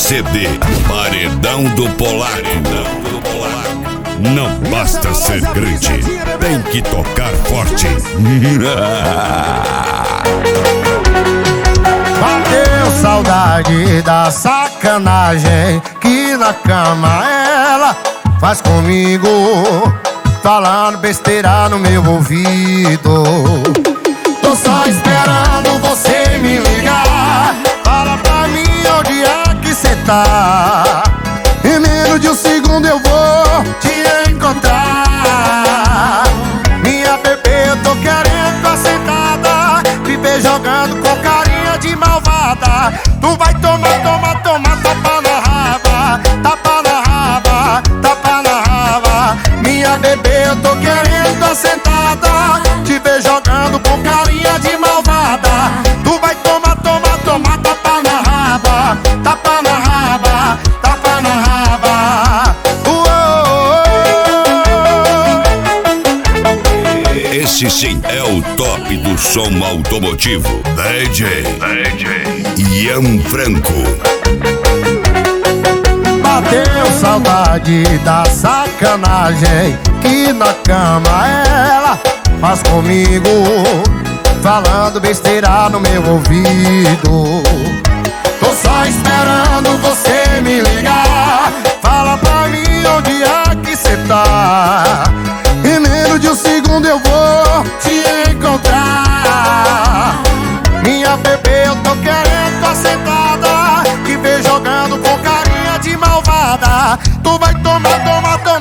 CD Paredão do Polar. Não basta ser grande, tem que tocar forte. Bateu saudade da sacanagem que na cama ela faz comigo, falando besteira no meu ouvido. Tô só esperando você me ligar, fala pra mim onde é que cê tá. Em menos de um segundo eu vou te encontrar. Minha bebê, eu tô querendo tua sentada, viver jogando com carinha de malvada. Tu vai tomar, tapa na raba, tapa na raba, tapa na raba. Minha bebê, eu tô querendo tua sentada, te ver jogando com carinha de malvada. Tu vai tomar, tapa na raba, tapa na raba, tapa na raba. Esse sim é o top do som automotivo. DJ Ian Franco. Bateu saudade da sacanagem que na cama ela faz comigo, falando besteira no meu ouvido. Tô só esperando você me ligar, fala pra mim onde é que cê tá. Em menos de um segundo eu vou te encontrar. Minha bebê, eu tô querendo tua sentada, te ver jogando com carinha de malvada. Tu vai tomar,